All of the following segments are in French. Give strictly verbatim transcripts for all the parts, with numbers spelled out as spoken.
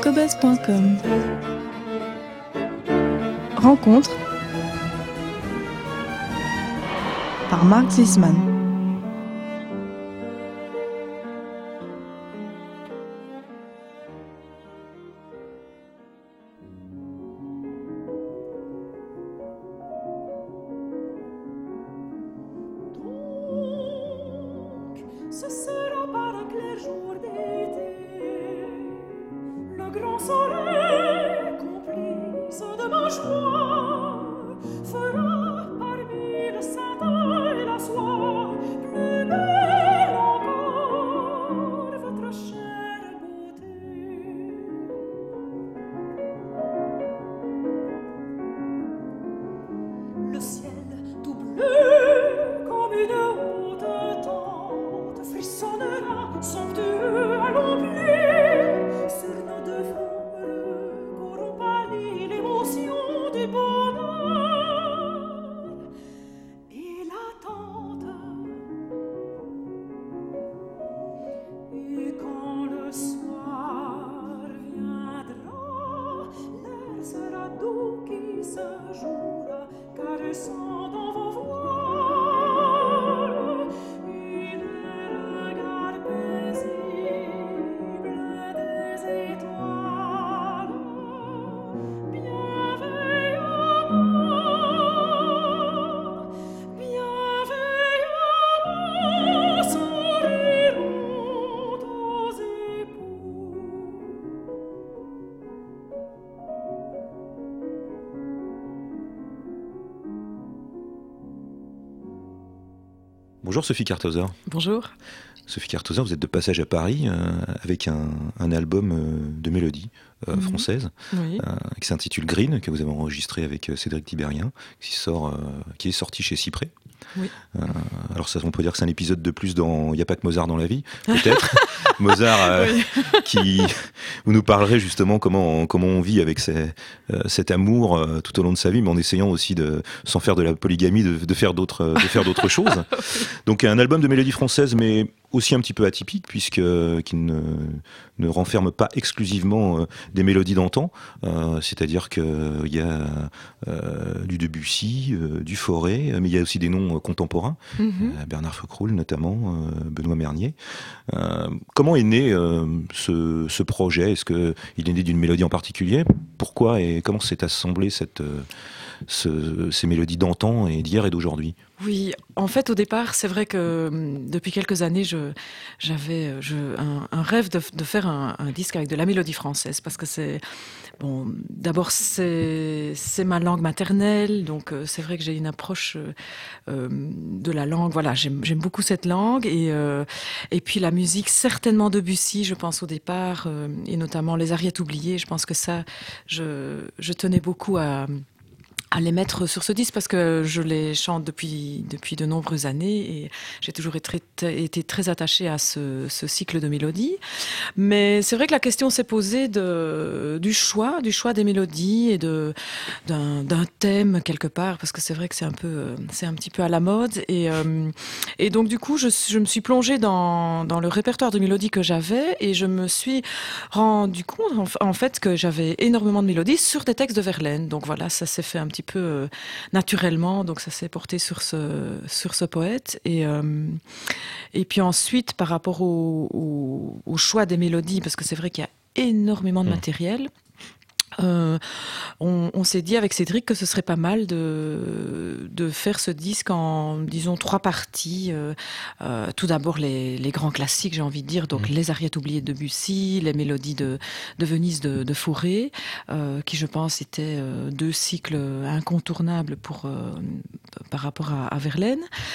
cobuzz point com. Rencontre par Marc Zisman. Ce sera par un clair jour d'été, le grand soleil, complice de ma joie, fera parmi le satin et la soie plus belle encore votre chère beauté. Le ciel tout bleu comme une haute tente frissonnera somptueux à l'oubli sur nos deux fronts heureux qu'auront pâli l'émotion du bonheur et l'attente. Et quand le soir viendra, l'air sera doux qui se jouera, caressant dans vos voiles et les regards paisibles des étoiles. Bienveillamment, bienveillamment souriront aux époux. Bonjour Sophie Karthauser. Bonjour. Sophie Karthauser, vous êtes de passage à Paris euh, avec un, un album euh, de mélodies euh, mmh. françaises oui. euh, qui s'intitule Green, que vous avez enregistré avec euh, Cédric Tiberien, qui, sort, euh, qui est sorti chez Cyprès. Oui. Euh, alors ça, on peut dire que c'est un épisode de plus dans Il n'y a pas que Mozart dans la vie, peut-être. Mozart, euh, oui. qui vous nous parlerez justement comment, comment on vit avec ces, euh, cet amour euh, tout au long de sa vie, mais en essayant aussi, de, sans faire de la polygamie, de, de faire d'autres, de faire d'autres choses. Donc un album de mélodies françaises, mais aussi un petit peu atypique, puisque qu'il ne, ne renferme pas exclusivement euh, des mélodies d'antan, euh, c'est-à-dire qu'il y a euh, du Debussy, euh, du Fauré, mais il y a aussi des noms euh, contemporains, mm-hmm. euh, Bernard Faucroul notamment, euh, Benoît Mernier. Euh, comment est né euh, ce, ce projet ? Est-ce qu'il est né d'une mélodie en particulier ? Pourquoi et comment s'est assemblée cette, euh, ce, ces mélodies d'antan et d'hier et d'aujourd'hui ? Oui, en fait, au départ, c'est vrai que depuis quelques années, je, j'avais je, un, un rêve de, de faire un, un disque avec de la mélodie française, parce que c'est bon. D'abord, c'est, c'est ma langue maternelle, donc euh, c'est vrai que j'ai une approche euh, de la langue. Voilà, j'aime, j'aime beaucoup cette langue, et euh, et puis la musique, certainement Debussy, je pense au départ, euh, et notamment les Ariettes oubliées. Je pense que ça, je, je tenais beaucoup à à les mettre sur ce disque parce que je les chante depuis depuis de nombreuses années et j'ai toujours été très, été très attachée à ce, ce cycle de mélodies. Mais c'est vrai que la question s'est posée de du choix, du choix des mélodies et de d'un, d'un thème quelque part, parce que c'est vrai que c'est un peu c'est un petit peu à la mode, et euh, et donc du coup je je me suis plongée dans dans le répertoire de mélodies que j'avais, et je me suis rendu compte en, en fait que j'avais énormément de mélodies sur des textes de Verlaine. Donc voilà, ça s'est fait un petit peu euh, naturellement, donc ça s'est porté sur ce sur ce poète, et euh, et puis ensuite par rapport au, au, au choix des mélodies, parce que c'est vrai qu'il y a énormément de matériel. Euh, on, on s'est dit avec Cédric que ce serait pas mal de, de faire ce disque en, disons, trois parties. Euh, euh, tout d'abord les, les grands classiques, j'ai envie de dire, donc mmh. les Ariettes oubliées de Debussy, les mélodies de, de Venise de, de Fauré, euh, qui je pense étaient euh, deux cycles incontournables pour, euh, par rapport à, à Verlaine.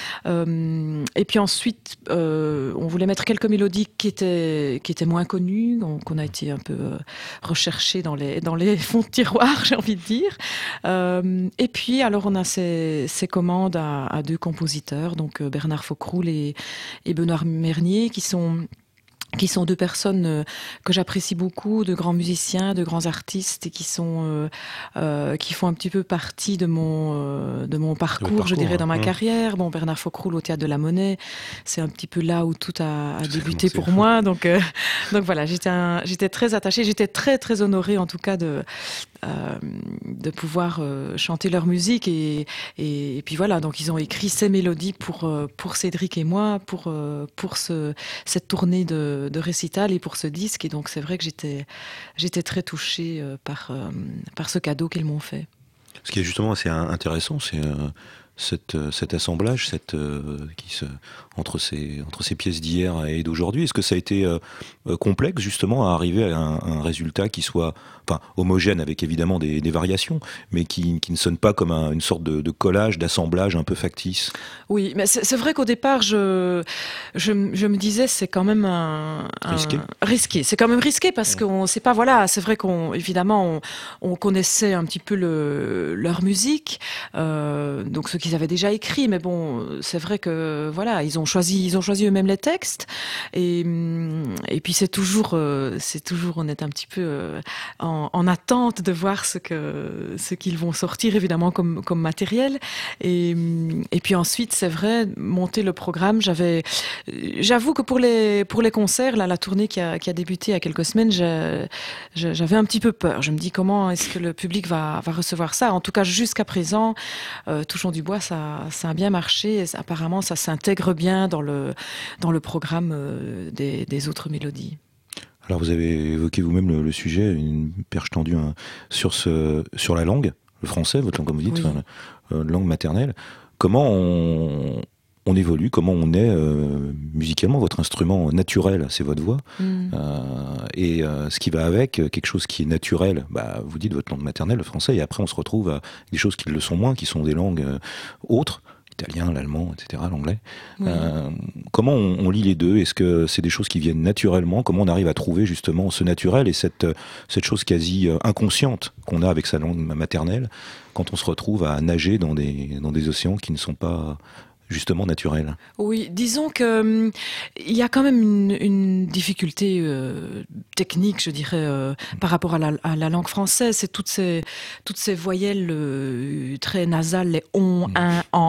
Euh, et puis ensuite, euh, on voulait mettre quelques mélodies qui étaient, qui étaient moins connues, donc qu'on a été un peu euh, recherchées dans les, dans les fonds de tiroir, j'ai envie de dire. Euh, et puis, alors, on a ces, ces commandes à, à deux compositeurs, donc Bernard Faucroul et, et Benoît Mernier, qui sont qui sont deux personnes euh, que j'apprécie beaucoup, de grands musiciens, de grands artistes, et qui sont euh, euh, qui font un petit peu partie de mon euh, de mon parcours, parcours, je dirais, dans ma hein. carrière. Bon, Bernard Faucroul au Théâtre de la Monnaie, c'est un petit peu là où tout a, a Tout a débuté commencé. pour moi. Donc euh, donc voilà, j'étais un- j'étais très attachée, j'étais très très honorée en tout cas de euh, de pouvoir euh, chanter leur musique et, et et puis voilà, donc ils ont écrit ces mélodies pour euh, pour Cédric et moi, pour euh, pour ce cette tournée de, de récital et pour ce disque. Et donc c'est vrai que j'étais j'étais très touchée euh, par euh, par ce cadeau qu'ils m'ont fait. Ce qui est justement assez in- intéressant, c'est euh, cette, euh, cet assemblage cette, euh, qui se, entre, ces, entre ces pièces d'hier et d'aujourd'hui. Est-ce que ça a été euh, euh, complexe justement à arriver à un, un résultat qui soit enfin, homogène avec évidemment des, des variations, mais qui, qui ne sonne pas comme un- une sorte de, de collage, d'assemblage un peu factice? Oui, mais c'est c'est vrai qu'au départ, je, je, m- je me disais, c'est quand même un, un- Risqué. risqué. C'est quand même risqué parce Ouais. qu'on sait pas, voilà, c'est vrai qu'on, évidemment, on, on connaissait un petit peu le, leur musique, euh, donc ce qu'ils avaient déjà écrit, mais bon, c'est vrai que, voilà, ils ont choisi, ils ont choisi eux-mêmes les textes, et, hum, et puis c'est toujours, euh, c'est toujours, on est un petit peu euh, en, en attente de voir ce que, ce qu'ils vont sortir, évidemment, comme, comme matériel, et, hum, et puis ensuite, c'est vrai, monter le programme, j'avais, j'avoue que pour les pour les concerts, là, la tournée qui a qui a débuté il y a quelques semaines, je- je- j'avais un petit peu peur. Je me dis comment est-ce que le public va va recevoir ça. En tout cas, jusqu'à présent, euh, touchons du bois, ça ça a bien marché. Et ça- apparemment, ça s'intègre bien dans le dans le programme euh, des des autres mélodies. Alors vous avez évoqué vous-même le, le sujet, une perche tendue hein, sur, ce, sur la langue, le français, votre langue comme vous dites, Oui. enfin, la- euh, langue maternelle. Comment on, on évolue, comment on est euh, musicalement? Votre instrument naturel, c'est votre voix. Mm. Euh, et euh, ce qui va avec, euh, quelque chose qui est naturel, bah, vous dites votre langue maternelle, le français, et après on se retrouve à des choses qui le sont moins, qui sont des langues euh, autres, l'italien, l'allemand, et cetera, l'anglais. Oui. Euh, comment on, on lit les deux? Est-ce que c'est des choses qui viennent naturellement? Comment on arrive à trouver justement ce naturel et cette, euh, cette chose quasi euh, inconsciente qu'on a avec sa langue maternelle quand on se retrouve à nager dans des, dans des océans qui ne sont pas justement naturels? Oui, disons que hum, il y a quand même une, une difficulté euh, technique, je dirais, euh, par rapport à la, à la langue française. C'est toutes ces toutes ces voyelles euh, très nasales, les on, un, en.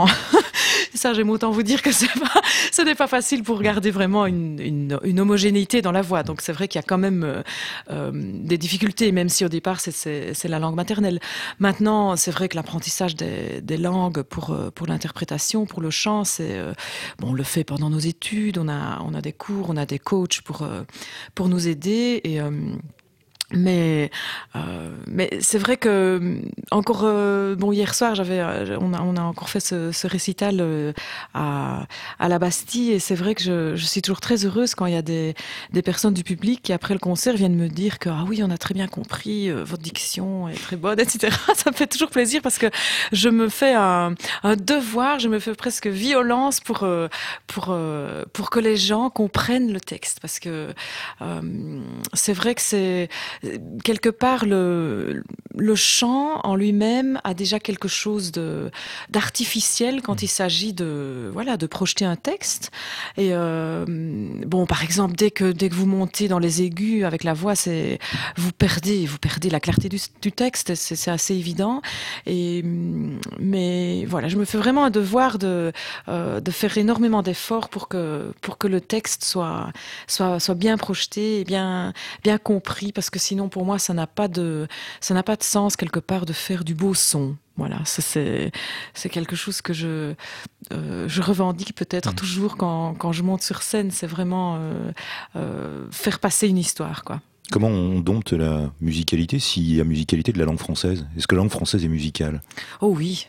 Ça, j'aime autant vous dire que c'est pas, ce n'est pas facile pour garder vraiment une, une, une homogénéité dans la voix. Donc c'est vrai qu'il y a quand même euh, euh, des difficultés, même si au départ c'est, c'est, c'est la langue maternelle. Maintenant, c'est vrai que l'apprentissage des, des langues pour euh, pour l'interprétation, pour le chant, c'est euh, bon, on le fait pendant nos études. On a on a des cours, on a des coachs pour euh, pour nous aider et euh, mais euh, mais c'est vrai que encore euh, bon hier soir j'avais euh, on a on a encore fait ce, ce récital euh, à à la Bastille et c'est vrai que je, je suis toujours très heureuse quand il y a des des personnes du public qui après le concert viennent me dire que ah oui on a très bien compris euh, votre diction est très bonne et cetera. Ça me fait toujours plaisir parce que je me fais un un devoir, je me fais presque violence pour euh, pour euh, pour que les gens comprennent le texte parce que euh, c'est vrai que c'est quelque part le le chant en lui-même a déjà quelque chose de d'artificiel quand il s'agit de voilà de projeter un texte et euh, bon par exemple dès que dès que vous montez dans les aigus avec la voix c'est vous perdez vous perdez la clarté du, du texte c'est, c'est assez évident et mais voilà je me fais vraiment un devoir de euh, de faire énormément d'efforts pour que pour que le texte soit soit soit bien projeté et bien bien compris parce que sinon pour moi ça n'a pas de ça n'a pas de sens quelque part de faire du beau son. Voilà, ça c'est c'est quelque chose que je euh, je revendique peut-être Mmh. toujours quand quand je monte sur scène, c'est vraiment euh, euh, faire passer une histoire quoi. Comment on dompte la musicalité s'il y a musicalité de la langue française? Est-ce que la langue française est musicale? Oh oui.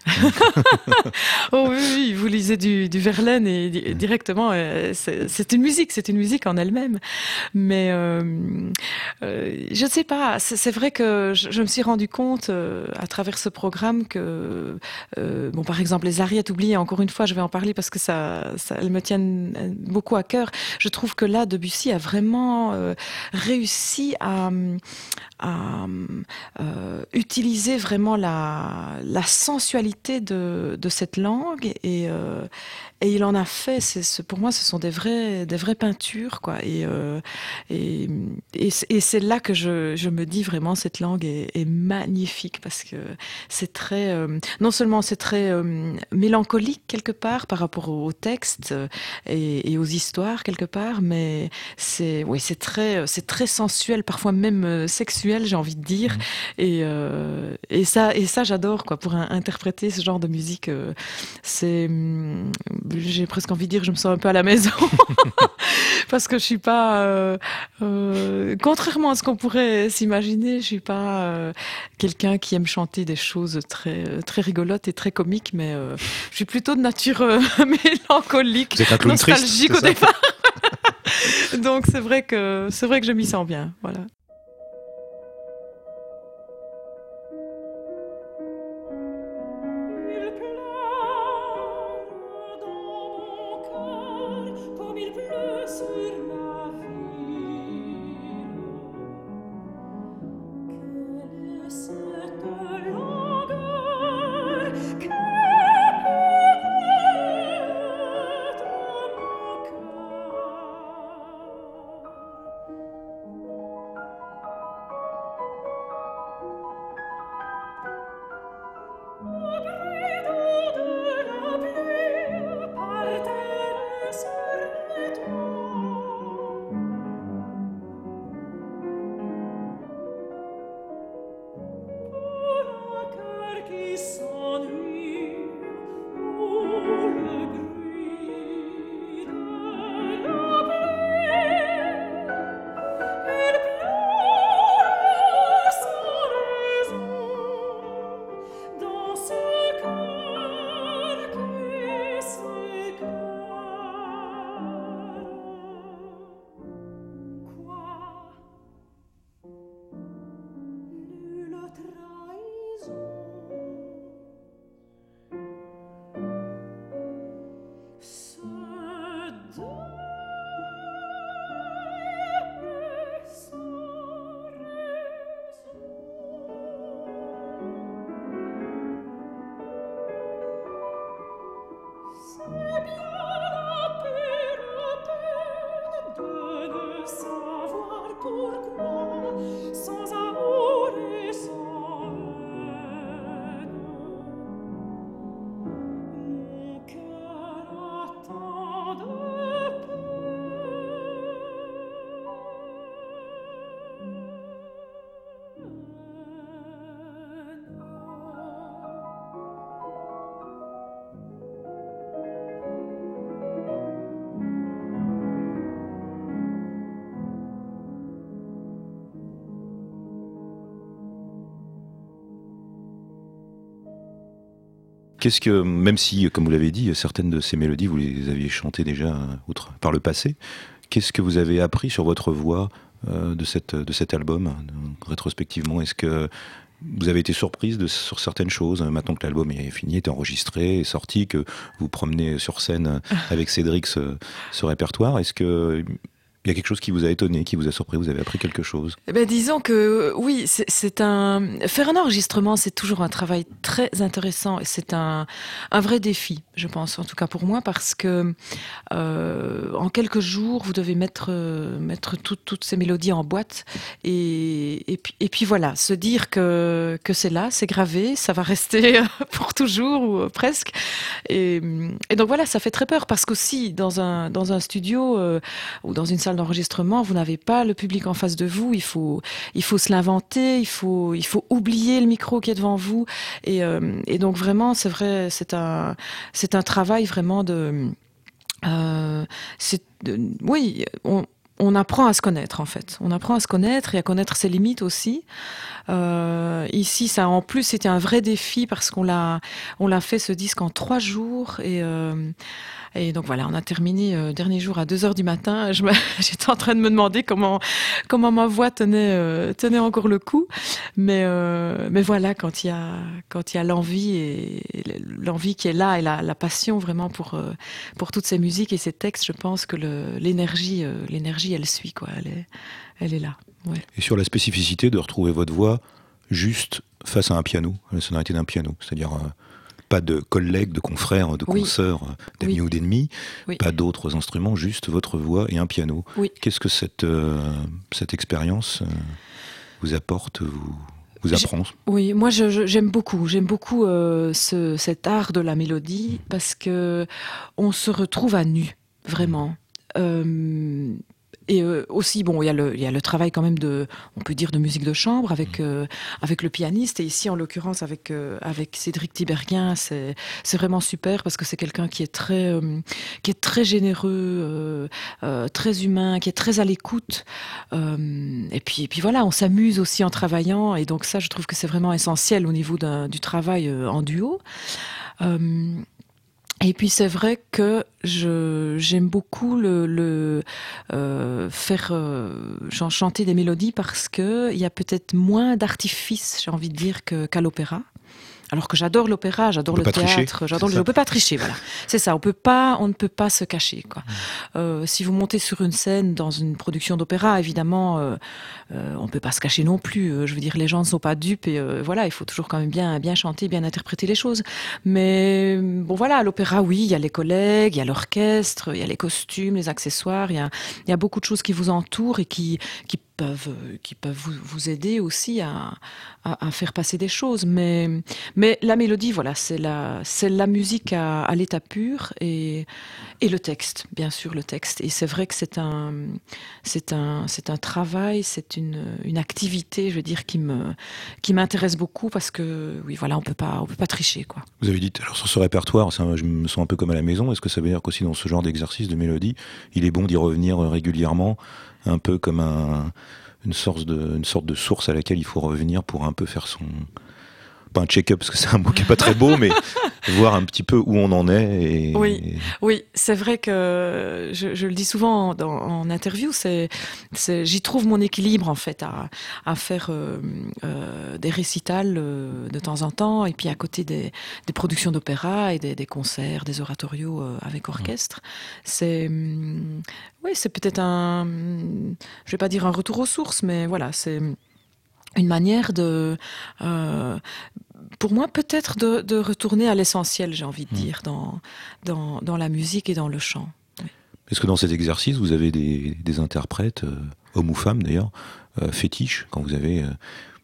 Oh oui, oui, vous lisez du, du Verlaine et di- directement, euh, c'est, c'est une musique, c'est une musique en elle-même. Mais euh, euh, je ne sais pas, c'est, c'est vrai que je, je me suis rendu compte euh, à travers ce programme que, euh, bon, par exemple, les ariettes oubliées, encore une fois, je vais en parler parce que ça, ça elles me tiennent beaucoup à cœur. Je trouve que là, Debussy a vraiment euh, réussi appris à, à euh, utiliser vraiment la, la sensualité de, de cette langue et, euh, et il en a fait, c'est, c'est, pour moi ce sont des vraies, des vraies peintures quoi. Et, euh, et, et, et c'est là que je, je me dis vraiment cette langue est, est magnifique parce que c'est très, euh, non seulement c'est très euh, mélancolique quelque part par rapport au, au texte euh, et, et aux histoires quelque part, mais c'est, oui, c'est très, c'est très sensuel, parfois même euh, sexuel, j'ai envie de dire. Mmh. Et, euh, et ça, et ça j'adore quoi. Pour un, interpréter ce genre de musique, euh, c'est, j'ai presque envie de dire, je me sens un peu à la maison parce que je suis pas, euh, euh, contrairement à ce qu'on pourrait s'imaginer, je suis pas euh, quelqu'un qui aime chanter des choses très très rigolotes et très comiques, mais euh, je suis plutôt de nature euh, mélancolique, nostalgique au départ. Donc c'est vrai que c'est vrai que je m'y sens bien, voilà. Qu'est-ce que, même si, comme vous l'avez dit, certaines de ces mélodies, vous les aviez chantées déjà outre, par le passé, qu'est-ce que vous avez appris sur votre voix euh, de, cette, de cet album, rétrospectivement? Est-ce que vous avez été surprise de, sur certaines choses, maintenant que l'album est fini, est enregistré, est sorti, que vous promenez sur scène avec Cédric ce, ce répertoire? Est-ce que il y a quelque chose qui vous a étonné, qui vous a surpris, vous avez appris quelque chose? Eh ben, disons que oui, c'est, c'est un faire un enregistrement, c'est toujours un travail très intéressant et c'est un un vrai défi, je pense, en tout cas pour moi, parce que euh, en quelques jours, vous devez mettre euh, mettre toutes toutes ces mélodies en boîte et et puis et puis voilà, se dire que que c'est là, c'est gravé, ça va rester pour toujours ou presque. Et, et donc voilà, ça fait très peur parce qu'aussi dans un dans un studio euh, ou dans une salle d'enregistrement, vous n'avez pas le public en face de vous, il faut il faut se l'inventer, il faut il faut oublier le micro qui est devant vous et euh, et donc vraiment c'est vrai, c'est un c'est un travail vraiment de euh, c'est de, oui, on on apprend à se connaître en fait. On apprend à se connaître et à connaître ses limites aussi. Euh, ici, ça en plus c'était un vrai défi parce qu'on l'a on l'a fait ce disque en trois jours et euh, et donc voilà, on a terminé euh, dernier jour à deux heures du matin. Je me, j'étais en train de me demander comment comment ma voix tenait euh, tenait encore le coup, mais euh, mais voilà, quand il y a quand il y a l'envie et l'envie qui est là et la, la passion vraiment pour euh, pour toutes ces musiques et ces textes, je pense que le, l'énergie euh, l'énergie elle suit quoi, elle est elle est là. Ouais. Et sur la spécificité de retrouver votre voix juste face à un piano, à la sonorité d'un piano, c'est-à-dire euh, pas de collègues, de confrères, de Oui. consoeurs, euh, d'amis Oui. ou d'ennemis, Oui. pas d'autres instruments, juste votre voix et un piano. Oui. Qu'est-ce que cette, euh, cette expérience euh, vous apporte, vous, vous apprend? Oui, moi je, je, j'aime beaucoup, j'aime beaucoup euh, ce, cet art de la mélodie parce que on se retrouve à nu, vraiment. Euh, et euh, aussi, bon, il y a le, il y a le travail quand même de, on peut dire, de musique de chambre avec euh, avec le pianiste et ici en l'occurrence avec euh, avec Cédric Tiberghien, c'est c'est vraiment super parce que c'est quelqu'un qui est très euh, qui est très généreux, euh, euh, très humain, qui est très à l'écoute. Euh, et puis et puis voilà, on s'amuse aussi en travaillant et donc ça, je trouve que c'est vraiment essentiel au niveau d'un, du travail euh, en duo. Euh, Et puis c'est vrai que je j'aime beaucoup le, le euh, faire euh, chanter des mélodies parce que il y a peut-être moins d'artifice, j'ai envie de dire, que, qu'à l'opéra. Alors que j'adore l'opéra, j'adore le théâtre, j'adore. Le... On peut pas tricher, voilà. C'est ça. On peut pas, on ne peut pas se cacher, quoi. Mmh. Euh, si vous montez sur une scène dans une production d'opéra, évidemment, euh, euh, on peut pas se cacher non plus. Euh, je veux dire, les gens ne sont pas dupes et euh, voilà, il faut toujours quand même bien, bien chanter, bien interpréter les choses. Mais bon, voilà, à l'opéra, oui, il y a les collègues, il y a l'orchestre, il y a les costumes, les accessoires, il y a, il y a beaucoup de choses qui vous entourent et qui, qui peuvent, qui peuvent vous, vous aider aussi à, à, à faire passer des choses. Mais, mais la mélodie, voilà, c'est la, c'est la musique à, à l'état pur et, et le texte, bien sûr, le texte. Et c'est vrai que c'est un, c'est un, c'est un travail, c'est une, une activité, je veux dire, qui me, qui m'intéresse beaucoup parce que, oui, voilà, on peut pas, on peut pas tricher, quoi. Vous avez dit, alors sur ce répertoire, ça, je me sens un peu comme à la maison. Est-ce que ça veut dire qu'aussi dans ce genre d'exercice de mélodie, il est bon d'y revenir régulièrement, un peu comme un, une, sorte de, une sorte de source à laquelle il faut revenir pour un peu faire son... Pas un check-up, parce que c'est un mot qui n'est pas très beau, mais voir un petit peu où on en est. Et... Oui, oui, c'est vrai que je, je le dis souvent en, en interview, c'est, c'est, j'y trouve mon équilibre en fait à, à faire euh, euh, des récitals euh, de temps en temps et puis à côté des, des productions d'opéra et des, des concerts, des oratorios euh, avec orchestre. C'est, euh, oui, c'est peut-être un, je vais pas dire un retour aux sources, mais voilà, c'est une manière de, euh, pour moi, peut-être de, de retourner à l'essentiel, j'ai envie de dire, dans, dans, dans la musique et dans le chant. Oui. Est-ce que dans cet exercice, vous avez des, des interprètes, euh, hommes ou femmes d'ailleurs, euh, fétiches, quand vous avez euh,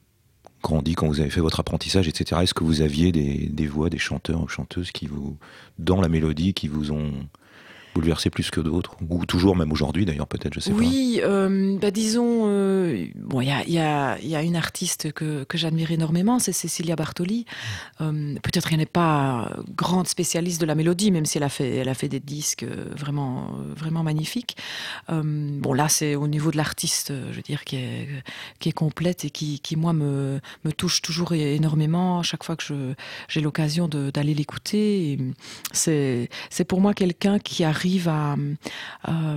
grandi, quand vous avez fait votre apprentissage, et cetera. Est-ce que vous aviez des, des voix, des chanteurs ou chanteuses qui vous, dans la mélodie, qui vous ont bouleversé plus que d'autres, ou toujours, même aujourd'hui d'ailleurs, peut-être, je sais oui, pas. Oui, euh, bah disons, euh, bon, il y a, y a, y a une artiste que, que j'admire énormément, c'est Cecilia Bartoli. Euh, peut-être qu'elle n'est pas grande spécialiste de la mélodie, même si elle a fait, elle a fait des disques vraiment, vraiment magnifiques. Euh, bon, là, c'est au niveau de l'artiste, je veux dire, qui est, qui est complète et qui, qui moi, me, me touche toujours énormément à chaque fois que je, j'ai l'occasion de, d'aller l'écouter. Et c'est, c'est pour moi quelqu'un qui arrive arrive à, à,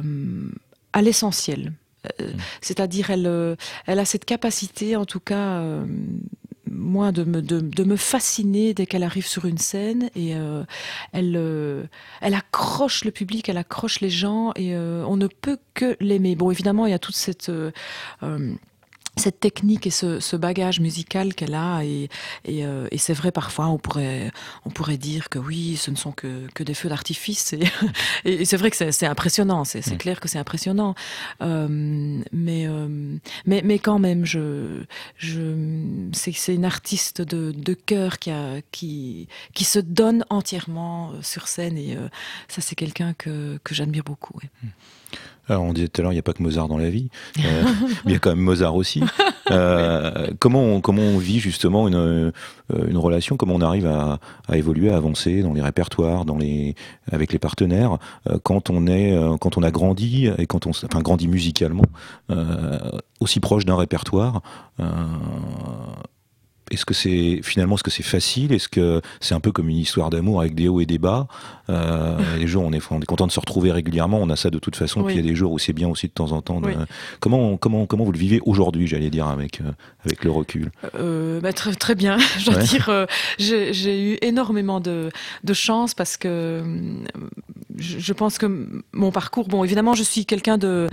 à l'essentiel. Euh, mmh. C'est-à-dire, elle, elle a cette capacité, en tout cas, euh, moi, de me, de, de me fasciner dès qu'elle arrive sur une scène. Et euh, elle, euh, elle accroche le public, elle accroche les gens, et euh, on ne peut que l'aimer. Bon, évidemment, il y a toute cette... Euh, euh, cette technique et ce, ce bagage musical qu'elle a et, et, euh, et c'est vrai parfois on pourrait on pourrait dire que oui ce ne sont que, que des feux d'artifice et, et c'est vrai que c'est, c'est impressionnant c'est, c'est clair que c'est impressionnant euh, mais, euh, mais mais quand même je je c'est, c'est une artiste de, de cœur qui a qui qui se donne entièrement sur scène et euh, ça c'est quelqu'un que que j'admire beaucoup ouais. Alors on disait tout à l'heure, il n'y a pas que Mozart dans la vie, euh, mais il y a quand même Mozart aussi. Euh, comment, on, comment on vit justement une, une relation, comment on arrive à, à évoluer, à avancer dans les répertoires, dans les, avec les partenaires, euh, quand on est, euh, quand on a grandi et quand on, enfin grandi musicalement, euh, aussi proche d'un répertoire. Euh, est-ce que c'est finalement, est-ce que c'est facile? Est-ce que c'est un peu comme une histoire d'amour avec des hauts et des bas? euh, Les jours, on est, on est content de se retrouver régulièrement. On a ça de toute façon. Oui. Puis il y a des jours où c'est bien aussi de temps en temps. De... Oui. Comment, comment, comment vous le vivez aujourd'hui, j'allais dire, avec euh, avec le recul? Euh, bah, très, très bien. Je dois Ouais. dire, euh, j'ai, j'ai eu énormément de, de chance parce que euh, je, je pense que mon parcours, bon, évidemment, je suis quelqu'un de,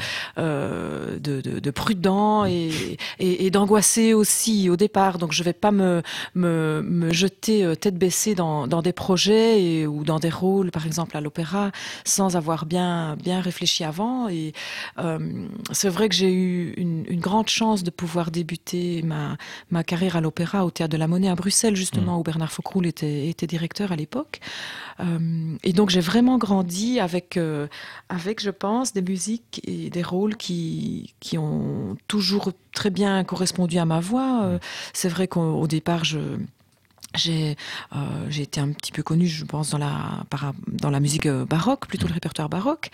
euh, de, de, de prudent et, et, et d'angoissé aussi au départ. Donc, je vais pas me, me, me jeter euh, tête baissée dans, dans des projets et, ou dans des rôles, par exemple à l'opéra, sans avoir bien, bien réfléchi avant. Et euh, c'est vrai que j'ai eu une, une grande chance de pouvoir débuter ma, ma carrière à l'opéra au Théâtre de la Monnaie à Bruxelles, justement, Mmh. où Bernard Faucroul était, était directeur à l'époque. Euh, et donc j'ai vraiment grandi avec, euh, avec, je pense, des musiques et des rôles qui, qui ont toujours très bien correspondu à ma voix. Euh, c'est vrai qu'au au départ, je... J'ai euh, j'ai été un petit peu connue, je pense, dans la, par, dans la musique euh, baroque, plutôt le répertoire baroque.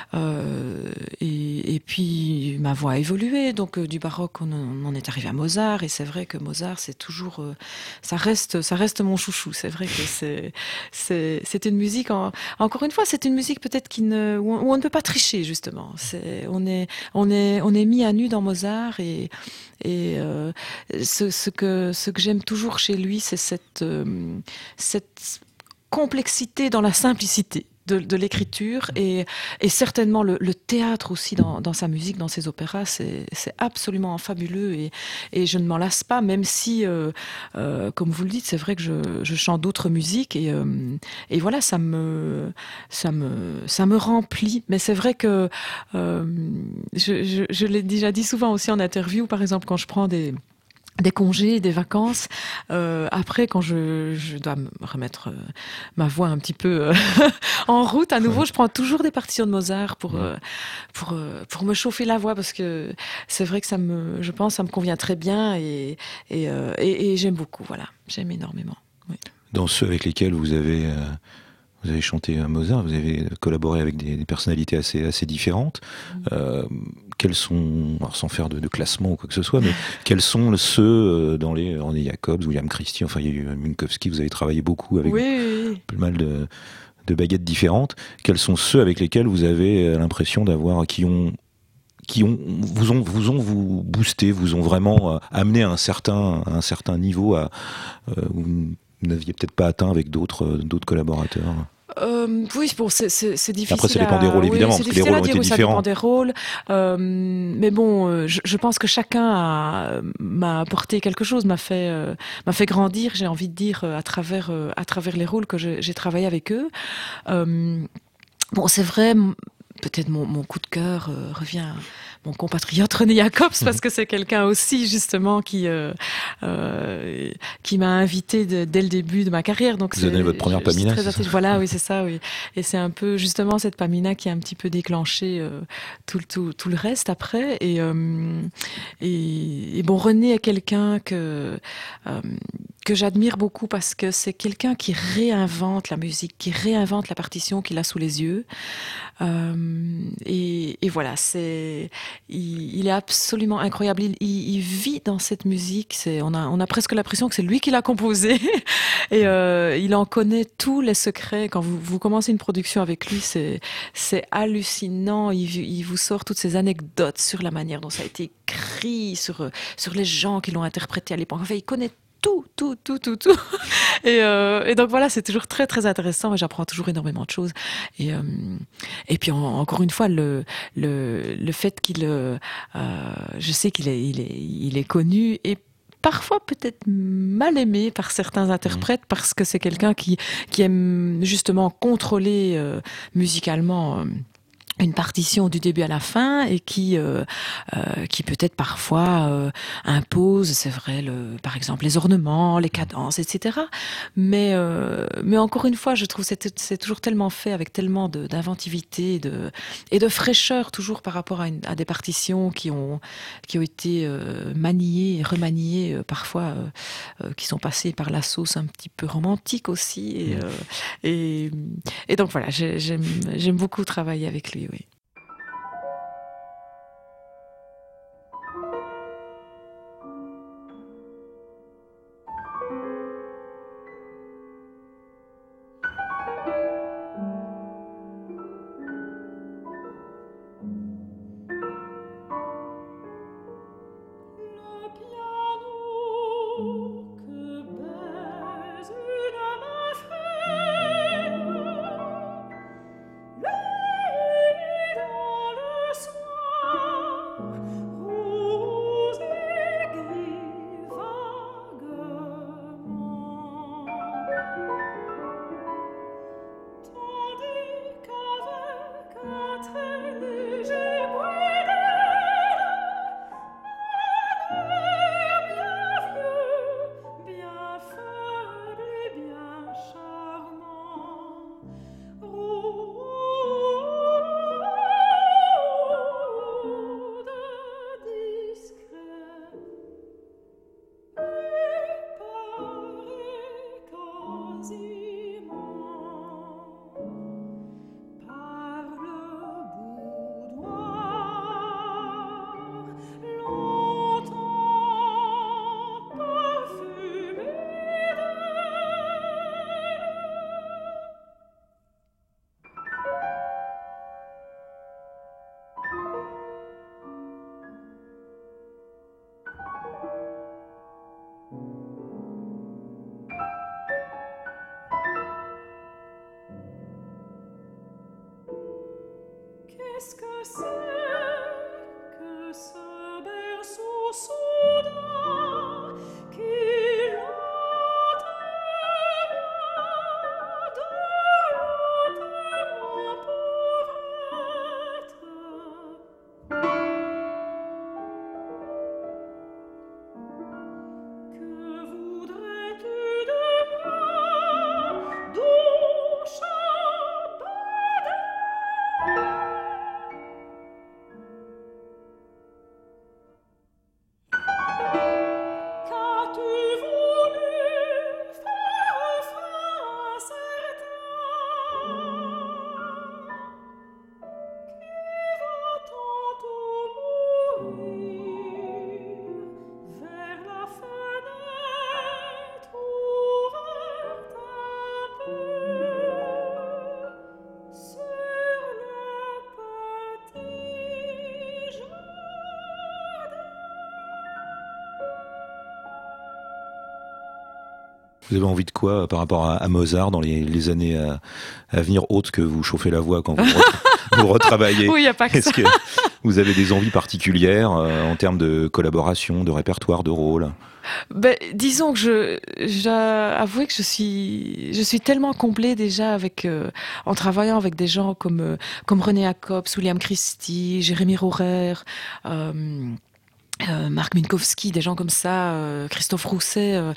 Euh, et, et puis, ma voix a évolué. Donc, euh, du baroque, on, on en est arrivé à Mozart. Et c'est vrai que Mozart, c'est toujours... euh, ça reste, ça reste mon chouchou. C'est vrai que c'est, c'est, c'est une musique... En, encore une fois, c'est une musique peut-être qui ne, où, on, où on ne peut pas tricher, justement. C'est, on, est, on, est, on est mis à nu dans Mozart. Et, et euh, ce, ce que, ce que j'aime toujours chez lui, c'est cette Euh, cette complexité dans la simplicité de, de l'écriture et, et certainement le, le théâtre aussi dans, dans sa musique, dans ses opéras, c'est, c'est absolument fabuleux et, et je ne m'en lasse pas, même si, euh, euh, comme vous le dites, c'est vrai que je, je chante d'autres musiques et, euh, et voilà, ça me, ça, me, ça me remplit. Mais c'est vrai que euh, je, je, je l'ai déjà dit souvent aussi en interview, par exemple, quand je prends des des congés, des vacances. Euh, après, quand je, je dois me remettre euh, ma voix un petit peu euh, en route, à nouveau, je prends toujours des partitions de Mozart pour euh, pour euh, pour me chauffer la voix parce que c'est vrai que ça me, je pense, ça me convient très bien et et, euh, et, et j'aime beaucoup. Voilà, j'aime énormément. Oui. Dans ceux avec lesquels vous avez euh, vous avez chanté Mozart, vous avez collaboré avec des, des personnalités assez assez différentes. Mmh. Euh, Quels sont, alors sans faire de, de classement ou quoi que ce soit, mais quels sont ceux dans les René Jacobs, William Christie, enfin il y a eu Minkowski, vous avez travaillé beaucoup avec oui, oui, oui. pas mal de, de baguettes différentes. Quels sont ceux avec lesquels vous avez l'impression d'avoir, qui ont, qui ont, vous ont, vous ont vous boosté, vous ont vraiment amené à un certain, à un certain niveau à, euh, où vous n'aviez peut-être pas atteint avec d'autres, d'autres collaborateurs? Euh, oui, bon, c'est, c'est, c'est difficile. Après, ça dépend des rôles, à... évidemment, oui, parce que les rôles ont dire, été oui, différents. Ça dépend des rôles. Euh, mais bon, je, je pense que chacun a, m'a apporté quelque chose, m'a fait, euh, m'a fait grandir, j'ai envie de dire, à travers, euh, à travers les rôles que je, j'ai travaillé avec eux. Euh, bon, c'est vrai, peut-être mon, mon coup de cœur euh, revient à mon compatriote René Jacobs, parce que c'est quelqu'un aussi, justement, qui, euh, euh, qui m'a invité de, dès le début de ma carrière. Donc vous avez donné votre première je, Pamina, c'est ça. Voilà, oui, c'est ça, oui. Et c'est un peu, justement, cette Pamina qui a un petit peu déclenché euh, tout, tout, tout le reste après. Et, euh, et, et bon, René est quelqu'un que... Euh, que j'admire beaucoup parce que c'est quelqu'un qui réinvente la musique, qui réinvente la partition qu'il a sous les yeux. Euh, et, et voilà, c'est, il, il est absolument incroyable. Il, il, il vit dans cette musique. C'est, on a, on a presque l'impression que c'est lui qui l'a composée. Et euh, il en connaît tous les secrets. Quand vous, vous commencez une production avec lui, c'est, c'est hallucinant. Il, il vous sort toutes ces anecdotes sur la manière dont ça a été écrit, sur, sur les gens qui l'ont interprété à l'époque. Enfin, il connaît tout, tout, tout, tout, tout. Et, euh, et donc voilà, c'est toujours très, très intéressant et j'apprends toujours énormément de choses. Et, euh, et puis en, encore une fois, le, le, le fait qu'il, euh, je sais qu'il est, il est, il est connu et parfois peut-être mal aimé par certains interprètes parce que c'est quelqu'un qui, qui aime justement contrôler euh, musicalement euh, une partition du début à la fin et qui euh, euh, qui peut-être parfois euh, impose, c'est vrai, le, par exemple les ornements, les cadences, et cetera. Mais euh, mais encore une fois, je trouve que c'est, c'est toujours tellement fait avec tellement de, d'inventivité de, et de fraîcheur toujours par rapport à, une, à des partitions qui ont qui ont été euh, maniées et remaniées euh, parfois euh, euh, qui sont passées par la sauce un petit peu romantique aussi et euh, et, et donc voilà, j'aime j'aime beaucoup travailler avec lui. Oui. Vous avez envie de quoi par rapport à, à Mozart dans les, les années à, à venir, autres que vous chauffez la voix quand vous, re, vous retravaillez? Oui, il n'y a pas que Est-ce ça. que vous avez des envies particulières euh, en termes de collaboration, de répertoire, de rôle? Ben, disons que je, j'avoue que je suis, je suis tellement comblée déjà avec, euh, en travaillant avec des gens comme, euh, comme René Jacobs, William Christie, Jérémy Rohrer, euh, Euh, Marc Minkowski, des gens comme ça, euh, Christophe Rousset, euh,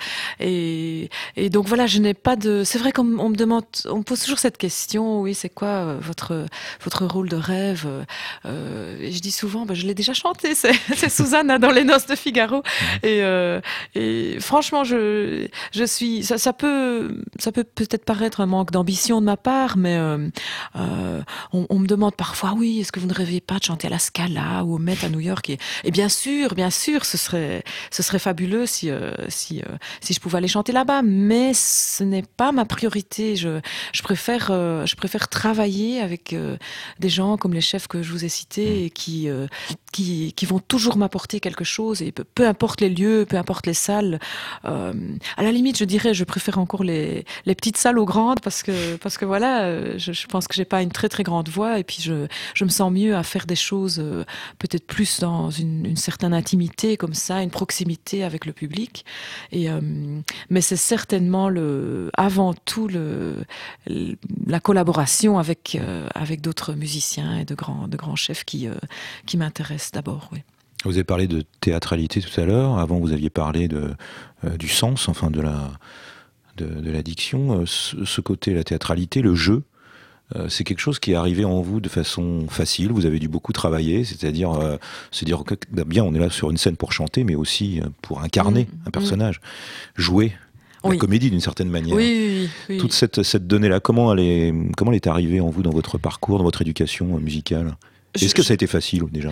et, et donc voilà, je n'ai pas de. C'est vrai qu'on on me demande, on me pose toujours cette question. Oui, c'est quoi euh, votre votre rôle de rêve euh, Et je dis souvent, ben, je l'ai déjà chanté. C'est, c'est Suzanne hein, dans Les Noces de Figaro. Et, euh, et franchement, je je suis. Ça, ça peut ça peut peut-être paraître un manque d'ambition de ma part, mais euh, euh, on, on me demande parfois, oui, est-ce que vous ne rêvez pas de chanter à la Scala ou au Met à New York? Et, et bien sûr. Bien sûr, ce serait, ce serait fabuleux si, euh, si, euh, si je pouvais aller chanter là-bas, mais ce n'est pas ma priorité. Je, je préfère, euh, je préfère travailler avec euh, des gens comme les chefs que je vous ai cités et qui, euh, qui, qui vont toujours m'apporter quelque chose. Et peu, peu importe les lieux, peu importe les salles. Euh, à la limite, je dirais, je préfère encore les, les petites salles aux grandes parce que, parce que voilà, je, je pense que j'ai pas une très très grande voix et puis je, je me sens mieux à faire des choses euh, peut-être plus dans une, une certaine intimité comme ça, une proximité avec le public. Et, euh, mais c'est certainement le, avant tout le, le, la collaboration avec, euh, avec d'autres musiciens et de grands, de grands chefs qui, euh, qui m'intéressent d'abord. Oui. Vous avez parlé de théâtralité tout à l'heure. Avant, vous aviez parlé de, euh, du sens, enfin de la, de, de la diction. Ce, ce côté, la théâtralité, le jeu, Euh, c'est quelque chose qui est arrivé en vous de façon facile. Vous avez dû beaucoup travailler, c'est-à-dire euh, se dire que bien, on est là sur une scène pour chanter, mais aussi pour incarner mmh, un personnage, mmh. jouer la oui. comédie d'une certaine manière. Oui, oui, oui. Toute cette, cette donnée-là, comment elle est, comment elle est arrivée en vous dans votre parcours, dans votre éducation musicale? Est-ce que ça a été facile déjà?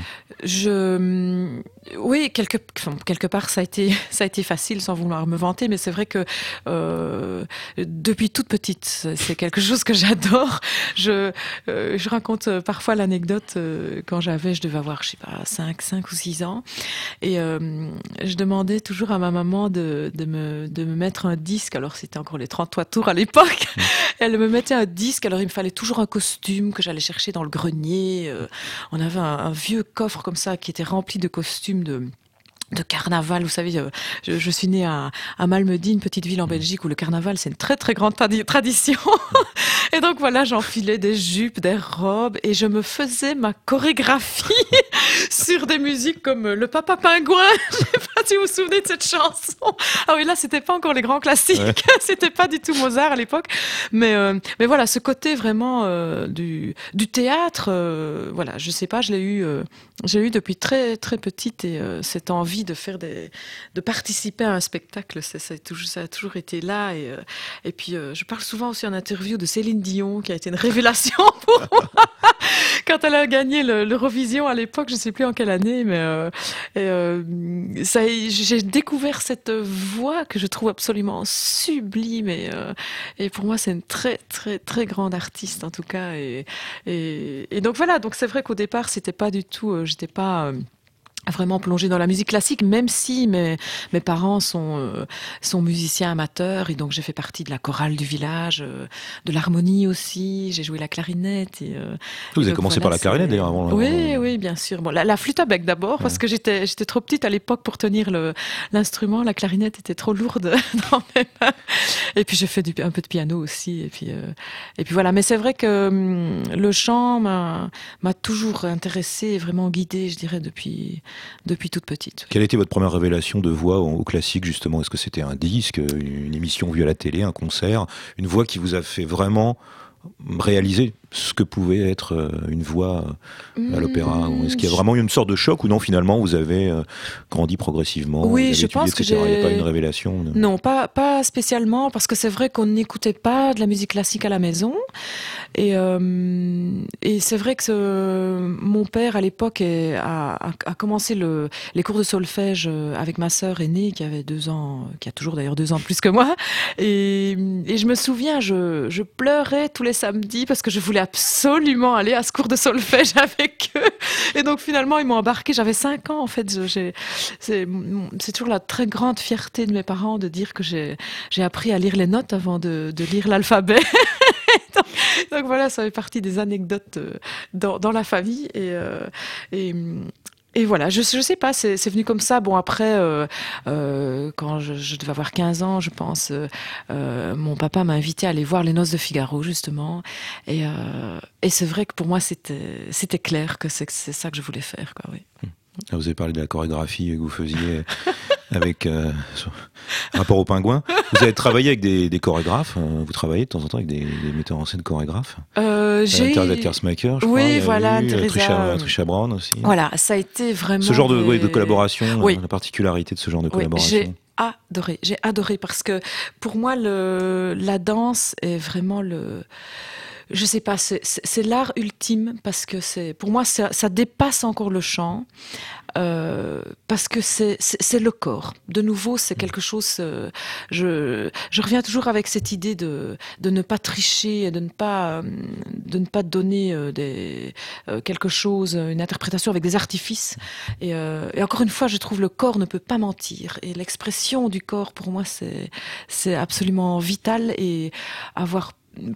Je, oui, quelque, enfin, quelque part ça a été, ça a été facile sans vouloir me vanter, mais c'est vrai que euh, depuis toute petite, c'est quelque chose que j'adore. Je, euh, je raconte parfois l'anecdote euh, quand j'avais, je devais avoir, je sais pas, cinq, cinq ou six ans, et euh, je demandais toujours à ma maman de, de me, de me mettre un disque. Alors c'était encore les trente-trois tours à l'époque. Mmh. Elle me mettait un disque. Alors il me fallait toujours un costume que j'allais chercher dans le grenier. Euh, On avait un, un vieux coffre comme ça qui était rempli de costumes de, de carnaval. Vous savez, je, je suis née à, à Malmedy, une petite ville en Belgique où le carnaval, c'est une très très grande tradi- tradition. Et donc voilà, j'enfilais des jupes, des robes et je me faisais ma chorégraphie sur des musiques comme Le Papa Pingouin. Je sais pas si vous vous souvenez de cette chanson. Ah oui, là, c'était pas encore les grands classiques. Ouais. C'était pas du tout Mozart à l'époque. Mais, euh, mais voilà, ce côté vraiment euh, du, du théâtre, euh, voilà, je sais pas, je l'ai eu, euh, j'ai eu depuis très très petite et euh, cette envie de faire des, de participer à un spectacle, c'est, c'est toujours, ça a toujours été là. Et, euh, et puis, euh, je parle souvent aussi en interview de Céline Dion, qui a été une révélation pour moi. Quand elle a gagné le, l'Eurovision à l'époque, je ne sais plus en quelle année, mais euh, et, euh, ça, j'ai découvert cette voix que je trouve absolument sublime. Et, euh, et pour moi, c'est une très, très, très grande artiste, en tout cas. Et, et, et donc voilà, donc c'est vrai qu'au départ, c'était pas du tout, euh, j'étais pas... Euh, vraiment plongée dans la musique classique, même si mes, mes parents sont, euh, sont musiciens amateurs, et donc j'ai fait partie de la chorale du village, euh, de l'harmonie aussi, j'ai joué la clarinette. Et, euh, Vous et avez donc commencé voilà, par la c'est- clarinette d'ailleurs avant. Oui, avant- oui, bien sûr. Bon, la, la flûte à bec d'abord, parce Ouais. que j'étais, j'étais trop petite à l'époque pour tenir le, l'instrument, la clarinette était trop lourde dans mes mains. Et puis j'ai fait du, un peu de piano aussi, et puis, euh, et puis voilà. Mais c'est vrai que hum, le chant m'a, m'a toujours intéressée et vraiment guidée, je dirais, depuis, depuis toute petite. Quelle était votre première révélation de voix au, au classique justement? Est-ce que c'était un disque, une émission vue à la télé, un concert, une voix qui vous a fait vraiment réaliser ce que pouvait être euh, une voix euh, à l'opéra? Ou est-ce qu'il y a vraiment eu une sorte de choc, ou non, finalement vous avez euh, grandi progressivement, Oui, vous avez je étudié, pense que et cetera. Il n'y a pas j'ai- une révélation de- Non, pas, pas spécialement, parce que c'est vrai qu'on n'écoutait pas de la musique classique à la maison. Et, euh, et c'est vrai que ce- mon père, à l'époque, est- a, a, a commencé le, les cours de solfège avec ma sœur aînée, qui avait deux ans, qui a toujours d'ailleurs deux ans plus que moi. Et, et je me souviens, je, je pleurais tous les samedis parce que je voulais absolument aller à ce cours de solfège avec eux. Et donc finalement, ils m'ont embarqué. J'avj'ai cinq ans, en fait. Je- j'ai- C'est c'est toujours la très grande fierté de mes parents de dire que j'ai j'ai appris à lire les notes avant de, de lire l'alphabet. donc, donc voilà, ça fait partie des anecdotes euh, dans, dans la famille. Et, euh, et, et voilà, je, je sais pas, c'est c'est venu comme ça. Bon, après, euh, euh, quand je, je devais avoir quinze ans, je pense, euh, euh, mon papa m'a invité à aller voir les Noces de Figaro, justement. Et, euh, et c'est vrai que pour moi, c'était c'était clair que c'est c'est ça que je voulais faire, quoi, oui. Ah, vous avez parlé de la chorégraphie que vous faisiez avec euh, sur- rapport au pingouin. Vous avez travaillé avec des, des chorégraphes, euh, vous travaillez de temps en temps avec des, des metteurs en scène chorégraphes. Euh, j'ai... Teresa Tersmaker, je Oui, crois. il y a voilà, eu, euh, Teresa, Trisha, euh, Trisha Brown aussi. Voilà, ça a été vraiment... Ce genre de, des- ouais, de collaboration, Oui. euh, la particularité de ce genre de Oui, collaboration. j'ai adoré, j'ai adoré parce que pour moi, le, la danse est vraiment le... Je sais pas, c'est, c'est, c'est l'art ultime parce que c'est, pour moi, ça, ça dépasse encore le chant. Euh, parce que c'est, c'est, c'est le corps. De nouveau, c'est quelque chose. Euh, je, je reviens toujours avec cette idée de, de ne pas tricher, de ne pas, euh, de ne pas donner euh, des, euh, quelque chose, une interprétation avec des artifices. Et, euh, et encore une fois, je trouve le corps ne peut pas mentir. Et l'expression du corps, pour moi, c'est, c'est absolument vital. Et avoir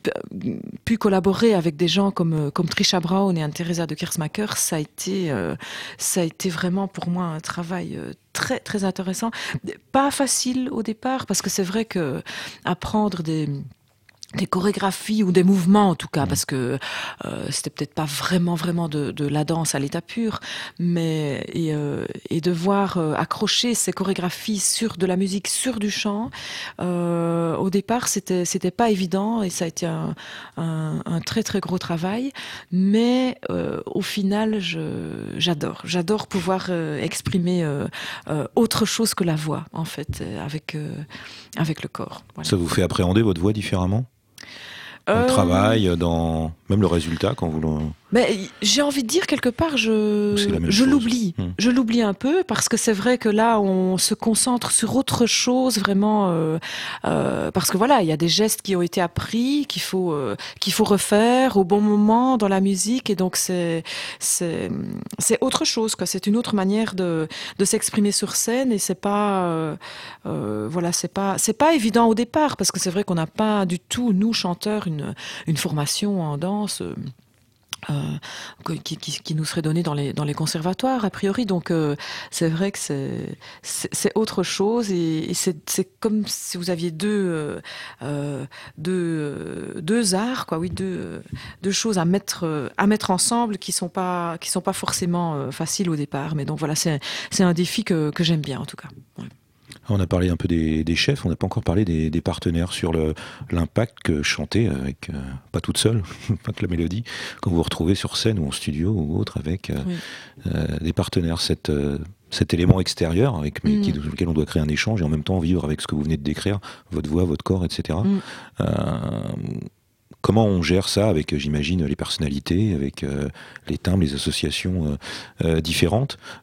pu collaborer avec des gens comme comme Trisha Brown et Anne-Teresa de Kersmacher, ça a été euh, ça a été vraiment pour moi un travail euh, très très intéressant, pas facile au départ parce que c'est vrai que apprendre des des chorégraphies ou des mouvements en tout cas, parce que euh, c'était peut-être pas vraiment vraiment de, de la danse à l'état pur, mais et, euh, et devoir euh, accrocher ces chorégraphies sur de la musique, sur du chant, euh, au départ c'était c'était pas évident et ça a été un, un, un très très gros travail, mais euh, au final je j'adore j'adore pouvoir euh, exprimer euh, euh, autre chose que la voix en fait euh, avec euh, avec le corps. Voilà. Ça vous fait appréhender votre voix différemment? Dans le Euh, travail, dans même le résultat quand vous le... Mais j'ai envie de dire quelque part, je, C'est la même je chose. l'oublie. Hmm. Je l'oublie un peu parce que c'est vrai que là, on se concentre sur autre chose vraiment. Euh, euh, parce que voilà, il y a des gestes qui ont été appris, qu'il faut euh, qu'il faut refaire au bon moment dans la musique, et donc c'est c'est c'est autre chose, quoi. C'est une autre manière de de s'exprimer sur scène, et c'est pas euh, euh, voilà, c'est pas c'est pas évident au départ parce que c'est vrai qu'on n'a pas du tout, nous chanteurs, une une formation en danse. Euh, Euh, qui, qui, qui nous serait donné dans les dans les conservatoires a priori, donc euh, c'est vrai que c'est c'est, c'est autre chose, et, et c'est c'est comme si vous aviez deux euh, euh, deux deux arts, quoi, oui, deux deux choses à mettre à mettre ensemble qui sont pas qui sont pas forcément euh, faciles au départ, mais donc voilà, c'est c'est un défi que que j'aime bien en tout cas. Ouais. On a parlé un peu des, des chefs, on n'a pas encore parlé des, des partenaires sur le, l'impact que chanter avec, euh, pas toute seule, pas que la mélodie, quand vous vous retrouvez sur scène ou en studio ou autre avec euh, Oui. euh, des partenaires, cette, euh, cet élément extérieur avec, mais, Mm. qui, sur lequel on doit créer un échange et en même temps vivre avec ce que vous venez de décrire, votre voix, votre corps, et cetera. Mm. Euh, comment on gère ça avec, j'imagine, les personnalités, avec euh, les timbres, les associations euh, euh, différentes euh,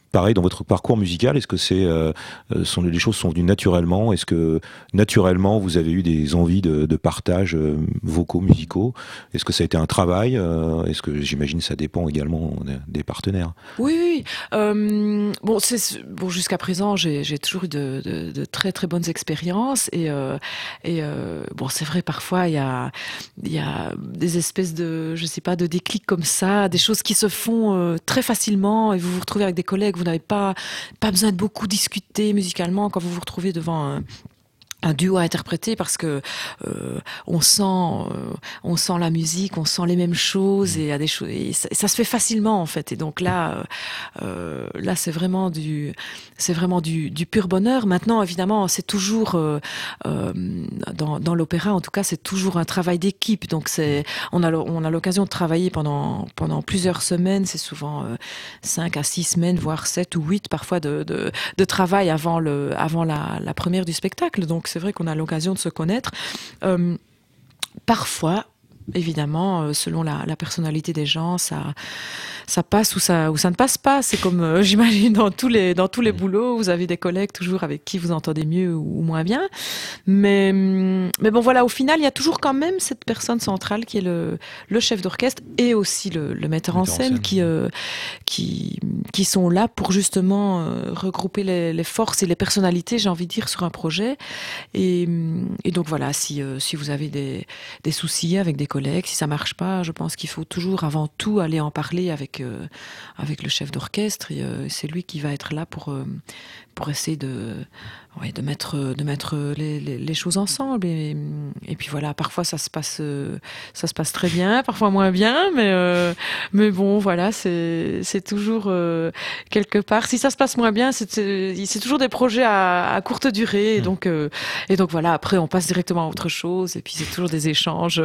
pareil, dans votre parcours musical, est-ce que c'est, euh, sont, les choses sont venues naturellement? Est-ce que naturellement vous avez eu des envies de, de partage euh, vocaux, musicaux? Est-ce que ça a été un travail? euh, Est-ce que j'imagine ça dépend également des partenaires? Oui, oui. Euh, bon, c'est, bon, jusqu'à présent, j'ai, j'ai toujours eu de, de, de très très bonnes expériences et, euh, et euh, bon, c'est vrai, parfois il y a, il y a des espèces de, je sais pas, de déclics comme ça, des choses qui se font euh, très facilement et vous vous retrouvez avec des collègues, vous n'avez pas pas besoin de beaucoup discuter musicalement quand vous vous retrouvez devant un un duo à interpréter parce que euh, on sent euh, on sent la musique, on sent les mêmes choses et il y a des choses et ça, ça se fait facilement en fait et donc là euh, là c'est vraiment du c'est vraiment du, du pur bonheur. Maintenant évidemment c'est toujours euh, euh, dans dans l'opéra en tout cas c'est toujours un travail d'équipe donc c'est on a on a l'occasion de travailler pendant pendant plusieurs semaines, c'est souvent euh, cinq à six semaines voire sept ou huit parfois de de, de travail avant le avant la, la première du spectacle donc c'est vrai qu'on a l'occasion de se connaître. Euh, parfois, évidemment, selon la, la personnalité des gens, ça, ça passe ou ça, ou ça ne passe pas. C'est comme, euh, j'imagine, dans tous les, dans tous les boulots, vous avez des collègues toujours avec qui vous entendez mieux ou, ou moins bien. Mais, mais bon, voilà, au final, il y a toujours quand même cette personne centrale qui est le, le chef d'orchestre et aussi le, le metteur en scène, en scène. Qui, euh, qui, qui sont là pour justement euh, regrouper les, les forces et les personnalités, j'ai envie de dire, sur un projet. Et, et donc voilà, si, euh, si vous avez des, des soucis avec des collègues, si ça marche pas, je pense qu'il faut toujours avant tout aller en parler avec euh, avec le chef d'orchestre et euh, c'est lui qui va être là pour euh, pour essayer de ouais, de mettre de mettre les, les, les choses ensemble et, et puis voilà, parfois ça se passe euh, ça se passe très bien, parfois moins bien, mais euh, mais bon voilà, c'est c'est toujours euh, quelque part si ça se passe moins bien, c'est c'est, c'est toujours des projets à, à courte durée et donc euh, et donc voilà, après on passe directement à autre chose et puis c'est toujours des échanges.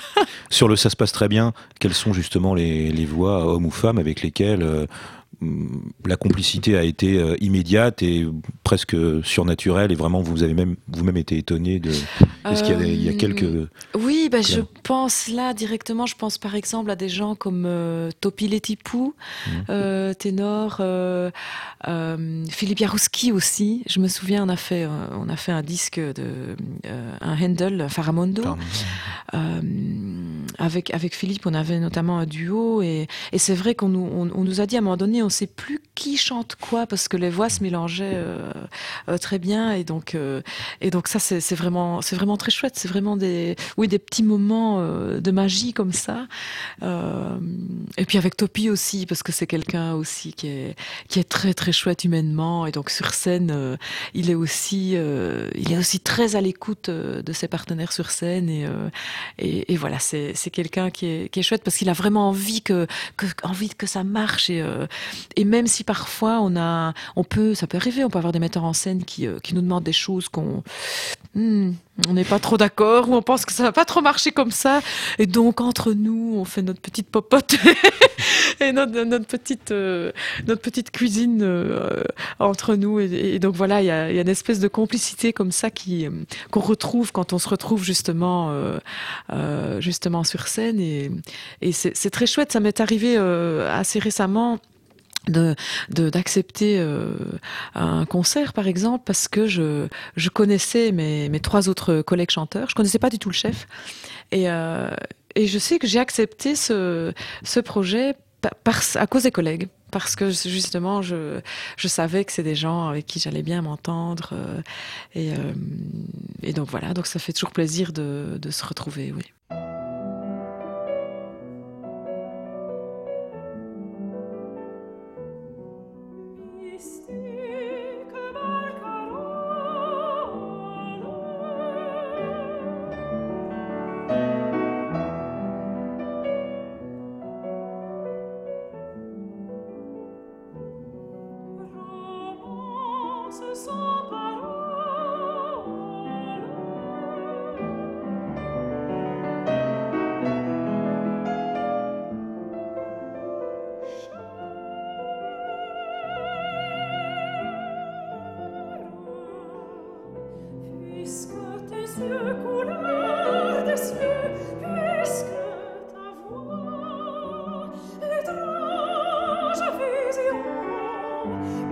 Sur le ça se passe très bien, quelles sont justement les, les voix, hommes ou femmes, avec lesquelles euh, la complicité a été euh, immédiate et presque surnaturelle et vraiment vous avez même vous-même été étonné de est-ce qu'il y a, des, il y a quelques oui bah, je pense là directement je pense par exemple à des gens comme euh, Topi Letipou mmh. euh, ténor euh, euh, Philippe Jarouski aussi je me souviens on a fait euh, on a fait un disque de euh, un Handel un Faramondo euh, avec avec Philippe on avait notamment un duo et, et c'est vrai qu'on nous on, on nous a dit à un moment donné on sait plus qui chante quoi parce que les voix se mélangeaient euh, euh, très bien et donc euh, et donc ça c'est, c'est vraiment c'est vraiment très chouette c'est vraiment des oui des petits moments euh, de magie comme ça euh, et puis avec Topi aussi parce que c'est quelqu'un aussi qui est qui est très très chouette humainement et donc sur scène euh, il est aussi euh, il est aussi très à l'écoute euh, de ses partenaires sur scène et euh, et, et voilà c'est c'est quelqu'un qui est qui est chouette parce qu'il a vraiment envie que que envie que ça marche et euh, et même si parfois on a, on peut, ça peut arriver, on peut avoir des metteurs en scène qui, euh, qui nous demandent des choses qu'on, hmm, on n'est pas trop d'accord ou on pense que ça va pas trop marcher comme ça et donc entre nous on fait notre petite popote et notre, notre petite, euh, notre petite cuisine euh, entre nous et, et donc voilà il y a, y a une espèce de complicité comme ça qui, euh, qu'on retrouve quand on se retrouve justement, euh, euh, justement sur scène et, et c'est, c'est très chouette. Ça m'est arrivé euh, assez récemment. De, de d'accepter euh, un concert par exemple parce que je je connaissais mes mes trois autres collègues chanteurs, je connaissais pas du tout le chef et euh, et je sais que j'ai accepté ce ce projet par, par à cause des collègues parce que justement je je savais que c'est des gens avec qui j'allais bien m'entendre euh, et euh, et donc voilà donc ça fait toujours plaisir de de se retrouver oui. Étrange vision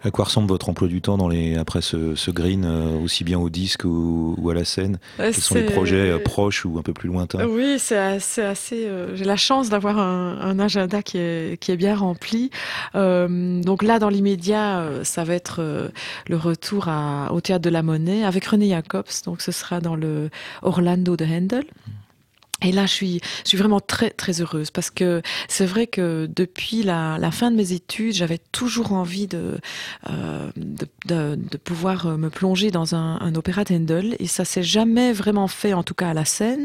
À quoi ressemble votre emploi du temps dans les, après ce, ce green, euh, aussi bien au disque ou, ou à la scène? Quels sont les projets euh, proches ou un peu plus lointains? Oui, c'est assez... assez euh, j'ai la chance d'avoir un, un agenda qui est, qui est bien rempli. Euh, donc là, dans l'immédiat, euh, ça va être euh, le retour à, au Théâtre de la Monnaie avec René Jacobs. Donc ce sera dans le Orlando de Handel. Et là, je suis, je suis vraiment très, très heureuse parce que c'est vrai que depuis la, la fin de mes études, j'avais toujours envie de, euh, de, de, de pouvoir me plonger dans un, un opéra de Handel et ça s'est jamais vraiment fait, en tout cas à la scène.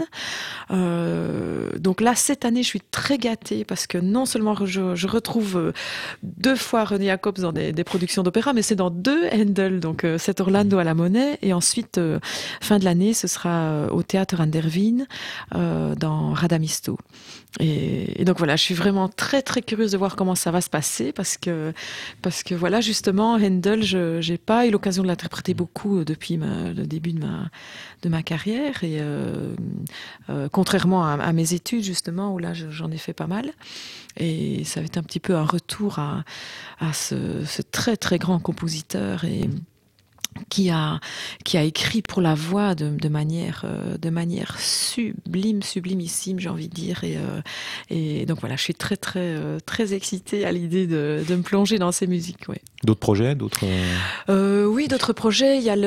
Euh, donc là, cette année, je suis très gâtée parce que non seulement je, je retrouve deux fois René Jacobs dans des, des productions d'opéra, mais c'est dans deux Handel, donc euh, cet Orlando à la Monnaie et ensuite, euh, fin de l'année, ce sera au Théâtre An der Wien, euh, dans Radamisto. Et, et donc voilà, je suis vraiment très très curieuse de voir comment ça va se passer parce que parce que voilà justement Handel, je j'ai pas eu l'occasion de l'interpréter beaucoup depuis ma, le début de ma de ma carrière et euh, euh, contrairement à, à mes études justement où là j'en ai fait pas mal et ça va être un petit peu un retour à à ce, ce très très grand compositeur et qui a qui a écrit pour la voix de, de manière euh, de manière sublime sublimissime j'ai envie de dire et euh, et donc voilà je suis très très euh, très excitée à l'idée de de me plonger dans ces musiques. Ouais. D'autres projets, d'autres euh, oui d'autres projets il y a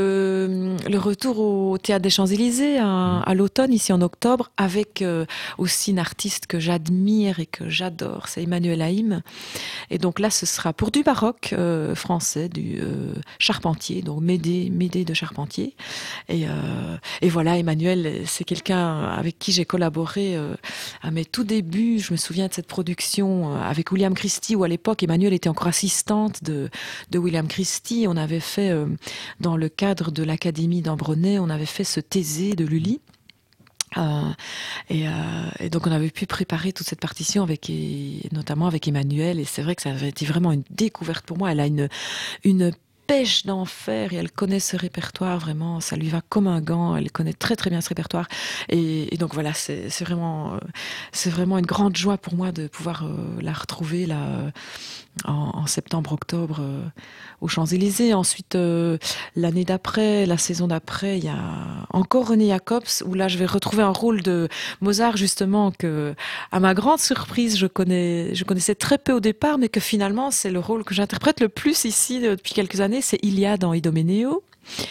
le le retour au Théâtre des Champs-Élysées à, à l'automne ici en octobre avec euh, aussi une artiste que j'admire et que j'adore, c'est Emmanuel Haïm et donc là ce sera pour du baroque euh, français du euh, Charpentier, donc Médée, Médée de Charpentier. Et, euh, et voilà, Emmanuel, c'est quelqu'un avec qui j'ai collaboré euh, à mes tout débuts. Je me souviens de cette production euh, avec William Christie, où à l'époque, Emmanuel était encore assistante de, de William Christie. On avait fait, euh, dans le cadre de l'Académie d'Ambronay, on avait fait ce Thésée de Lully. Euh, et, euh, et donc on avait pu préparer toute cette partition avec et, notamment avec Emmanuel et c'est vrai que ça avait été vraiment une découverte pour moi. Elle a une une pêche d'enfer et elle connaît ce répertoire vraiment, ça lui va comme un gant, elle connaît très très bien ce répertoire et, et donc voilà c'est c'est vraiment euh, c'est vraiment une grande joie pour moi de pouvoir euh, la retrouver là euh, en, en septembre octobre euh, aux Champs-Élysées. Ensuite euh, l'année d'après, la saison d'après, il y a encore René Jacobs où là je vais retrouver un rôle de Mozart justement que à ma grande surprise je connais je connaissais très peu au départ mais que finalement c'est le rôle que j'interprète le plus ici depuis quelques années, c'est Iliade dans Idoménéo.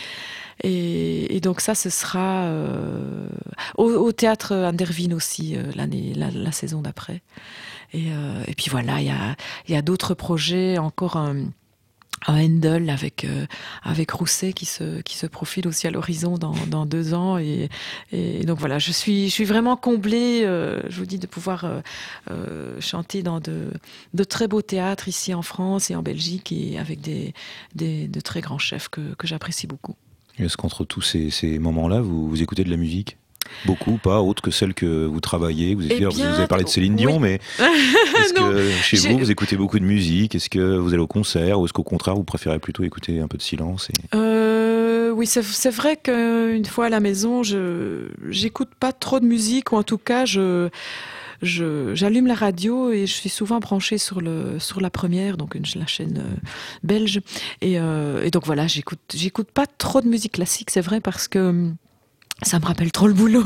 Et, et donc ça, ce sera euh, au, au théâtre An der Wien aussi euh, l'année, la, la saison d'après. Et, euh, et puis voilà, il y a, il y a d'autres projets, encore un, un Handel avec euh, avec Rousset qui se qui se profile aussi à l'horizon dans dans deux ans. Et, et donc voilà, je suis je suis vraiment comblée. Euh, je vous dis de pouvoir euh, euh, chanter dans de de très beaux théâtres ici en France et en Belgique et avec des des de très grands chefs que que j'apprécie beaucoup. Est-ce qu'entre tous ces, ces moments-là, vous, vous écoutez de la musique? Beaucoup, pas autre que celle que vous travaillez. Vous, Eh vous bien, avez parlé de Céline Dion, oui. mais est-ce Non, que chez j'ai- vous, vous écoutez beaucoup de musique? Est-ce que vous allez au concert ou est-ce qu'au contraire, vous préférez plutôt écouter un peu de silence et... Euh, oui, c'est c'est vrai qu'une fois à la maison, je j'écoute pas trop de musique ou en tout cas je je j'allume la radio et je suis souvent branchée sur le sur la première, donc une, la chaîne euh, belge et, euh, et donc voilà, j'écoute j'écoute pas trop de musique classique, c'est vrai parce que hum, ça me rappelle trop le boulot.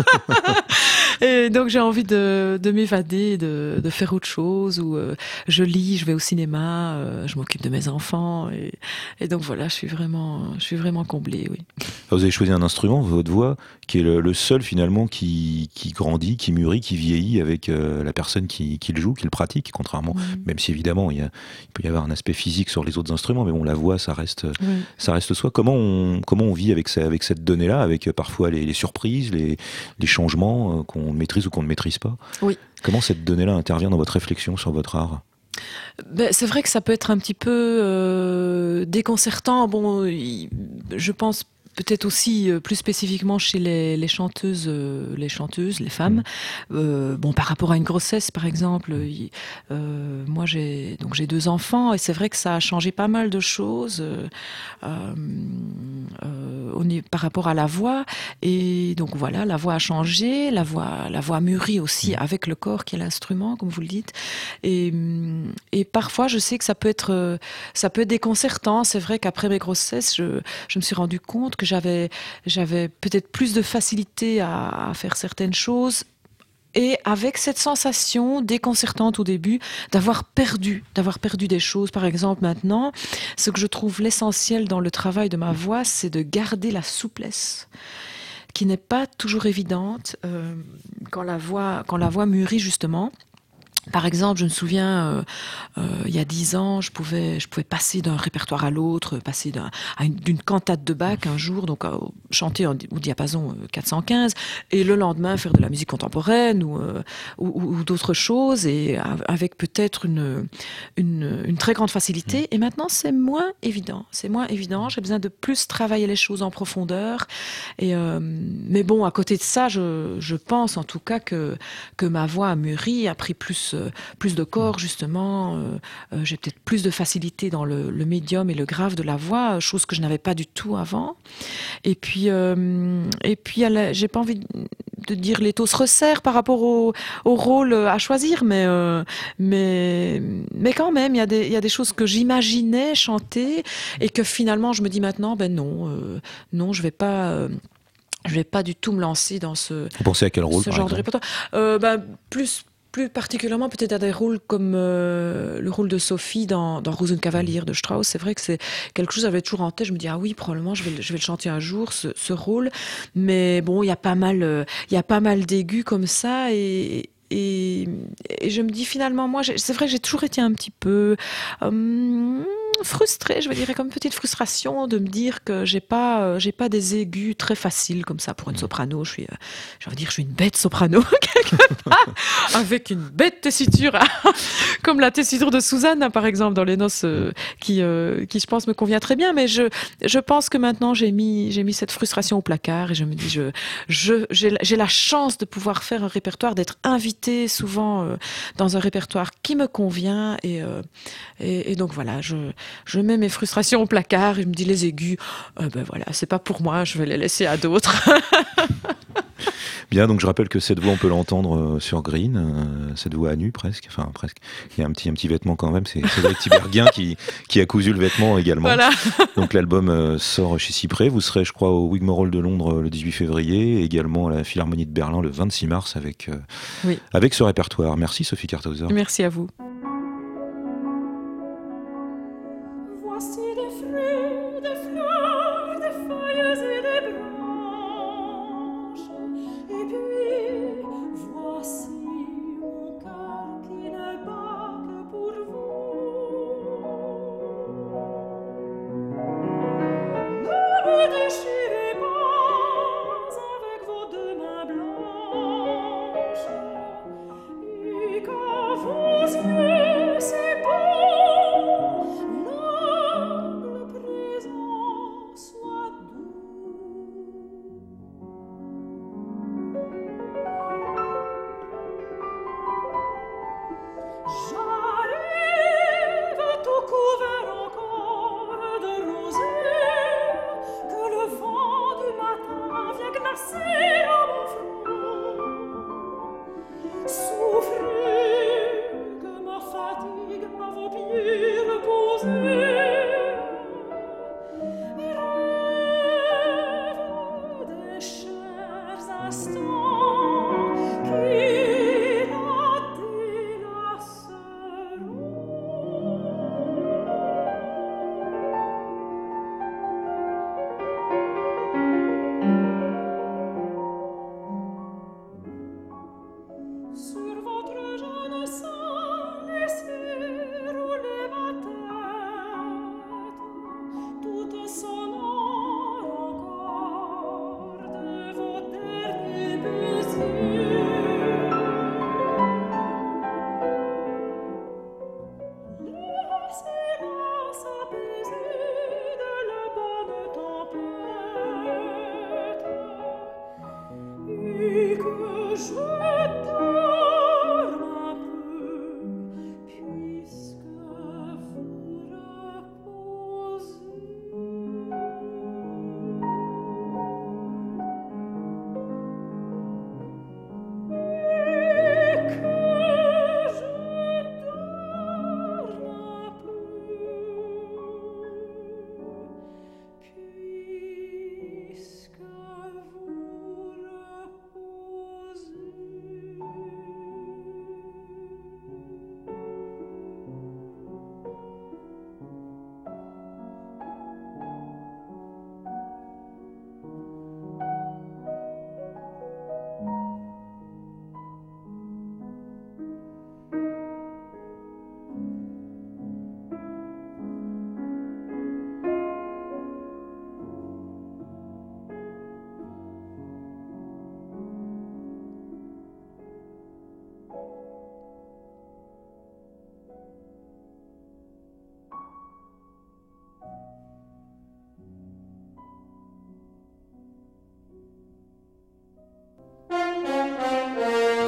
Et donc j'ai envie de, de m'évader, de, de faire autre chose, ou euh, je lis, je vais au cinéma, euh, je m'occupe de mes enfants, et, et donc voilà, je suis vraiment, je suis vraiment comblée, oui. Vous avez choisi un instrument, votre voix, qui est le, le seul finalement qui, qui grandit, qui mûrit, qui vieillit avec euh, la personne qui, qui le joue, qui le pratique, contrairement, Mmh. même si évidemment il, y a, il peut y avoir un aspect physique sur les autres instruments, mais bon, la voix, ça reste, Oui. ça reste soi. Comment on, comment on vit avec, ça, avec cette donnée-là, avec euh, parfois les, les surprises, les, les changements euh, qu'on maîtrise ou qu'on ne maîtrise pas? Oui. Comment cette donnée-là intervient dans votre réflexion sur votre art? Ben, c'est vrai que ça peut être un petit peu euh, déconcertant. Bon, il- je pense peut-être aussi euh, plus spécifiquement chez les, les chanteuses, euh, les chanteuses, les femmes. Euh, bon, par rapport à une grossesse, par exemple, il- euh, moi j'ai donc j'ai deux enfants et c'est vrai que ça a changé pas mal de choses. Euh, euh, au, par rapport à la voix. Et donc voilà, la voix a changé, la voix, la voix mûrit aussi avec le corps qui est l'instrument, comme vous le dites. Et, et parfois, je sais que ça peut être, ça peut être déconcertant. C'est vrai qu'après mes grossesses, je, je me suis rendu compte que j'avais, j'avais peut-être plus de facilité à, à faire certaines choses. Et avec cette sensation déconcertante au début d'avoir perdu, d'avoir perdu des choses. Par exemple, maintenant, ce que je trouve l'essentiel dans le travail de ma voix, c'est de garder la souplesse, qui n'est pas toujours évidente euh, quand la voix, quand la voix mûrit justement. Par exemple, je me souviens, euh, euh, il y a dix ans, je pouvais, je pouvais passer d'un répertoire à l'autre, passer d'un, à une, d'une cantate de Bach un jour, donc euh, chanter au diapason euh, quatre cent quinze, et le lendemain faire de la musique contemporaine ou, euh, ou, ou d'autres choses, et avec peut-être une, une, une très grande facilité. Et maintenant, c'est moins évident. C'est moins évident. J'ai besoin de plus travailler les choses en profondeur. Et, euh, mais bon, à côté de ça, je, je pense en tout cas que, que ma voix a mûri, a pris plus plus de corps justement, euh, euh, j'ai peut-être plus de facilité dans le, le médium et le grave de la voix, chose que je n'avais pas du tout avant. Et puis, euh, et puis la, j'ai pas envie de dire l'étau se resserre par rapport au, au rôle à choisir, mais, euh, mais, mais quand même, il y a des, il y a des choses que j'imaginais chanter et que finalement je me dis maintenant, ben non, euh, non, je vais pas... Euh, je vais pas du tout me lancer dans ce, Vous pensez à quel rôle, ce par genre exemple de répertoire. Euh, ben, plus Plus particulièrement peut-être à des rôles comme euh, le rôle de Sophie dans, dans Rosenkavalier de Strauss. C'est vrai que c'est quelque chose que j'avais toujours en tête. Je me dis, ah oui, probablement, je vais, je vais le chanter un jour, ce, ce rôle. Mais bon, il y a pas mal, euh, il y a pas mal d'aigus comme ça. Et, et, et je me dis finalement, moi, c'est vrai que j'ai toujours été un petit peu... Euh, frustrée, je veux dire, comme une petite frustration de me dire que j'ai pas, euh, j'ai pas des aigus très faciles comme ça pour une soprano. Je suis, euh, je veux dire, je suis une bête soprano quelque part, avec une bête tessiture, comme la tessiture de Suzanne, hein, par exemple, dans Les Noces, euh, qui, euh, qui, je pense, me convient très bien. Mais je, je pense que maintenant j'ai mis, j'ai mis cette frustration au placard et je me dis, je, je, j'ai, j'ai la chance de pouvoir faire un répertoire, d'être invitée souvent euh, dans un répertoire qui me convient et, euh, et, et donc voilà, je Je mets mes frustrations au placard et je me dis les aigus, euh, ben voilà, c'est pas pour moi, je vais les laisser à d'autres. Bien, donc je rappelle que cette voix, on peut l'entendre sur Green, euh, cette voix à nu presque, enfin presque. Il y a un petit, un petit vêtement quand même, c'est Cédric Tiberghien qui, qui a cousu le vêtement également. Voilà. Donc l'album euh, sort chez Cyprès. Vous serez, je crois, au Wigmore de Londres le dix-huit février, et également à la Philharmonie de Berlin le vingt-six mars avec, euh, oui. avec ce répertoire. Merci Sophie Karthauser. Merci à vous. Voici des fruits, des fleurs, des feuilles et des branches. Et puis, voici mon cœur qui ne bat que pour vous. Ne le déchirez pas avec vos deux mains blanches. Et quand vous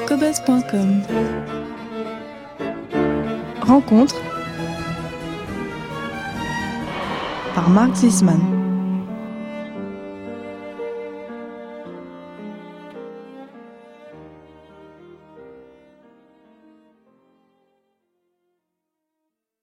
cobuzz point com. Rencontre par Marc Zisman.